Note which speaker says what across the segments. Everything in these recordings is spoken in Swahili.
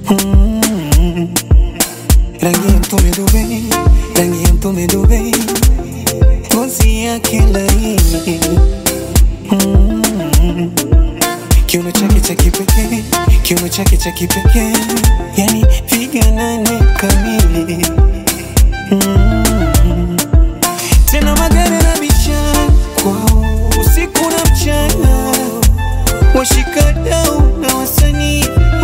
Speaker 1: Rangi ya mtume Dubai, rangi ya mtume Dubai, ngozi yake laini, kiuno chake cha kipekee, kiuno chake cha kipekee, yani figa nane kamili. Tena magari na biashara kwao usiku na mchana, washikadau na wasanii.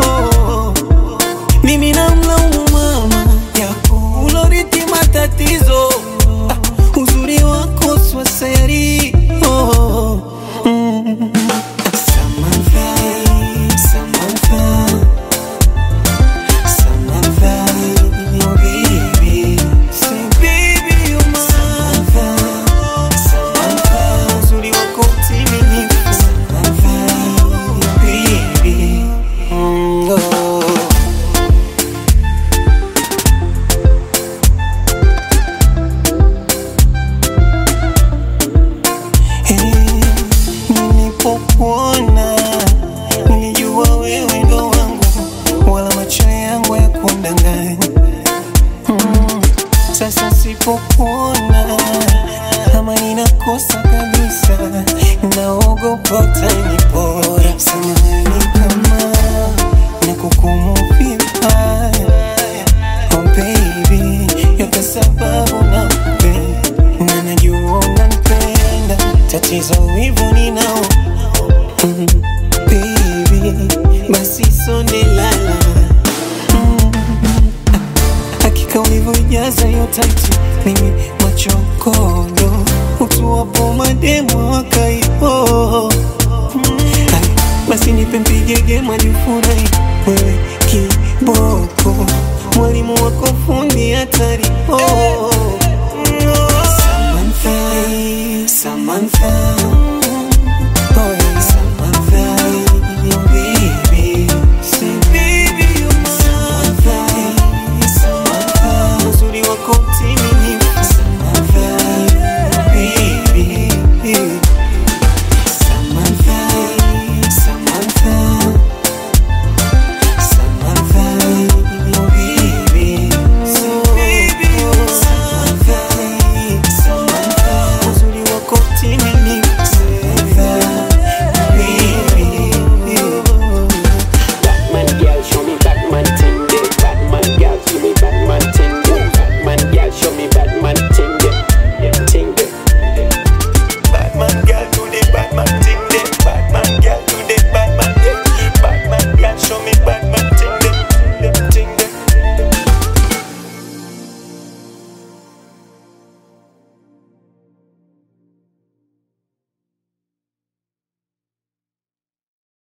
Speaker 1: Mimi namlaumu mama yako uloriti matatizo, uzuri wako swaseri. Nilipokuona nilijua wewe ndo wangu, wala macho yangu ya kundanganya. Sasa sipokuona kama ninakosa kabisa, naogopa utanipora. Samahani kama nakuhukumu vibaya, oh baby, yote sababu nakupenda na najua unanipenda. Tatizo wivu ninao, baby, basi sonde lala. Hakika ulivyojaza hiyo taiti, mimi machokodo, utuwapo mademo wakaiho. Basi nipe mpigege majufurahi, wewe kiboko, mwalimu wako fundi hatari. Samantha, Samantha.